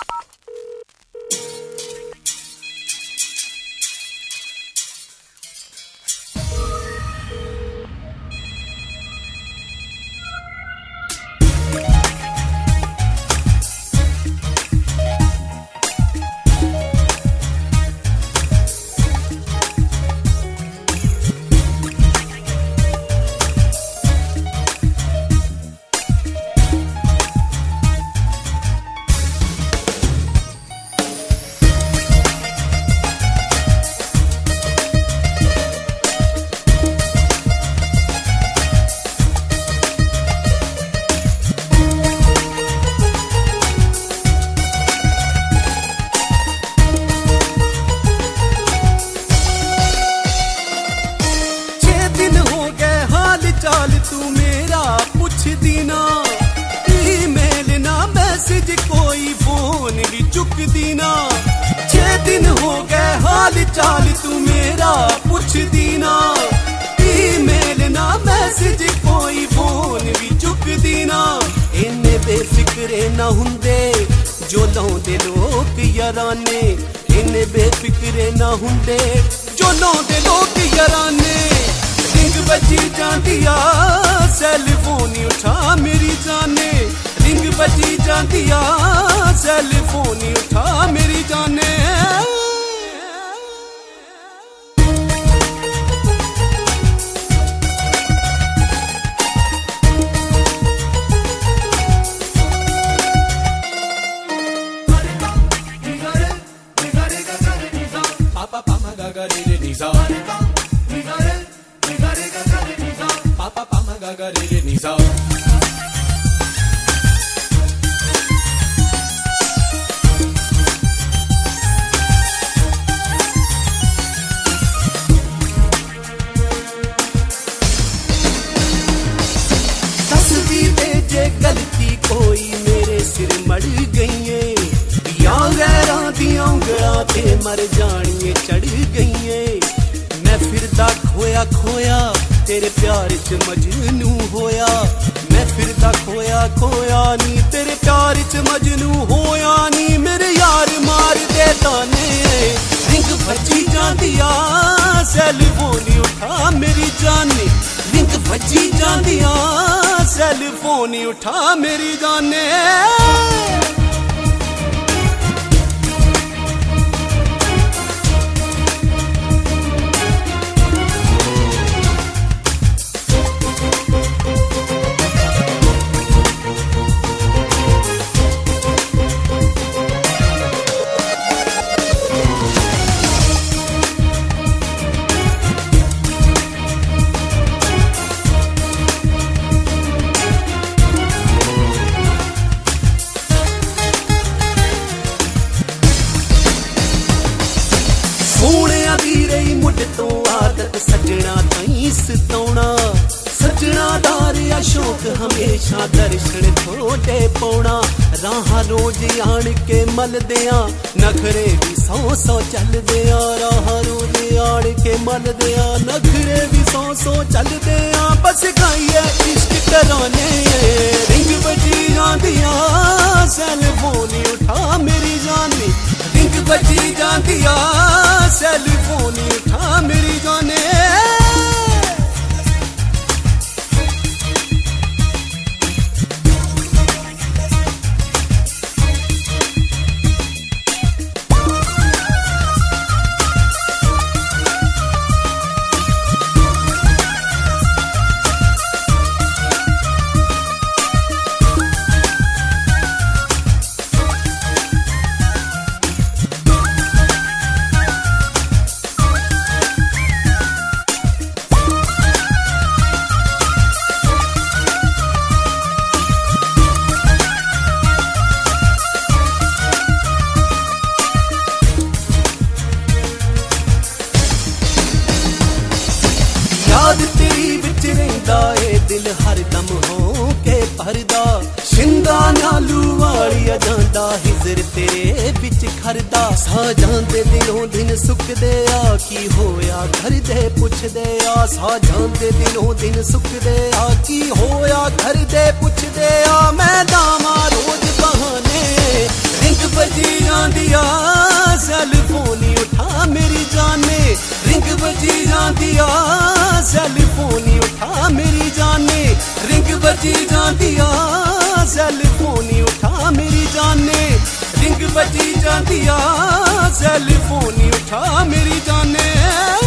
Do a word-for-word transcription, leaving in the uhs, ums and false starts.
चाल तू मेरा पुछ दीना, ईमेल ना मैसेज कोई फोन भी चुक दीना। छह दिन हो गए हाल चाल तू मेरा पुछ दीना, ईमेल ना मैसेज कोई फोन भी चुक दीना। इन्ने बेफिक्रे ना हुंदे जो लाउंदे लोग याराने, इन्ने बेफिक्रे ना हुंदे जो लाउंदे लोग याराने। रिंग बजी जांदिया सैल फोन उठा मेरी जाने, रिंग बजी जांदिया सैल फोन उठा मेरी जाने। जे गलती कोई मेरे सिर मड़ गई है, या गैरां दियां उंगलां ते मर जानिए चढ़ गई है। मैं फिरदा खोया खोया तेरे प्यार च मजनू होया, मैं फिरदा खोया खोया नी तेरे प्यार च मजनू होया नी। मेरे यार मार दे ताने रिंग बजी जांदिया सैल फोन उठा मेरी जाने, रिंग बजी जांदिया सैल फोन उठा मेरी जाने। सोहणिया दी रही मुढ़ तो आदत सजना तई सताउणा, सजना दा रिया शौक हमेशा दर्शन थोड़े पौना। राह रोज आन के मलदिया नखरे भी सौ सौ चलदिया, राह रोज आन के मलदिया नखरे भी सौ सौ चलदिया। बस गाइए इश्क कराने रिंग बजी जांदिया सैल फोन उठा मेरी जाने, रिंग बजी जांदिया सैल फोन उठा मेरी जाने। याद तेरी विच रहिंदा ए दिल हरदम हो के भरदा, शिंदा नालू वालिया जांदा हिजर तेरे विच खरदा। सा जांदे दिनों दिन सुकदे आ की होया घर दे पुछदे आ, सा जांदे दिनों दिन सुकदे आ की होया घर दे पुछदे आ। मैं दामा रोज बहाने रिंग बजी बजी जाती आ सेल फोन ही उठा मेरी जाने, रिंग बजी जाती आ सेल फोन ही उठा मेरी जाने।